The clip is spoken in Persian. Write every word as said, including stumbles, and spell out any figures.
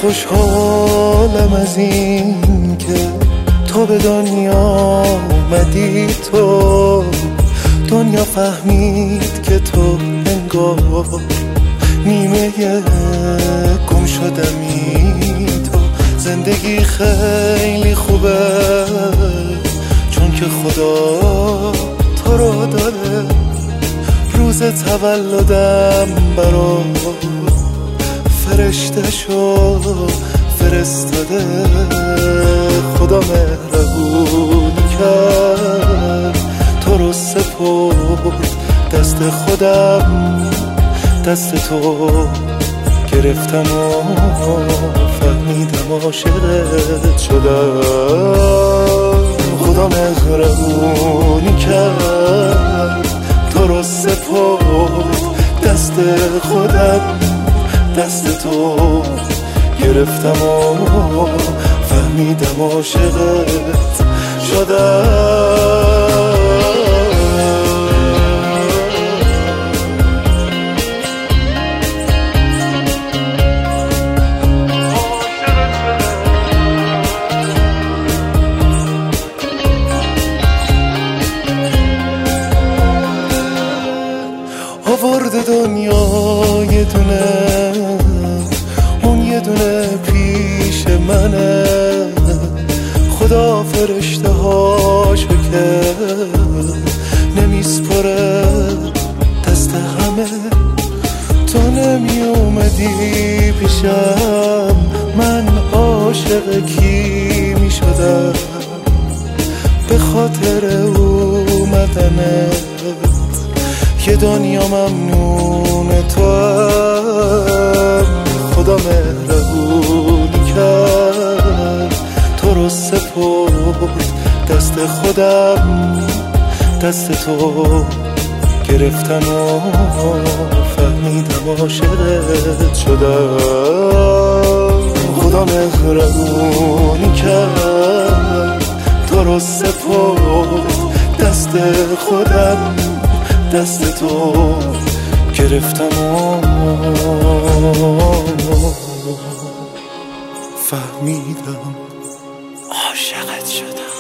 خوشحالم از این که تو به دنیا آمدی، تو دنیا فهمید که تو انگار نیمه گم شدمی. تو زندگی خیلی خوبه چون که خدا تو رو داره. روز تولدم برا فرشته شو فرستاده. خدا مهربون کرد تو رو سپرد دست خودم، دست تو گرفتم و فهمیدم عاشقت شدم. خدا مهربون کرد تو رو سپرد دست خودم، دست تو گرفتم و فهمیدم عاشقت شدم. آورد دنیا یه دونه، اون یه دونه پیش منه. خدا فرشته هاشو که نمیسپره دست همه. تو نمی اومدی پیشم، من عاشق کی می شدم به خاطر اومدنت. که دنیا ممنون تو هم. خدا مهربون کرد تو رو سپرد دست خودم، دست تو گرفتم و فهمیدم عاشقت شدم. خدا مهربون کرد تو رو سپرد دست خودم، دست تو گرفتم و فهمیدم عاشقت شدم.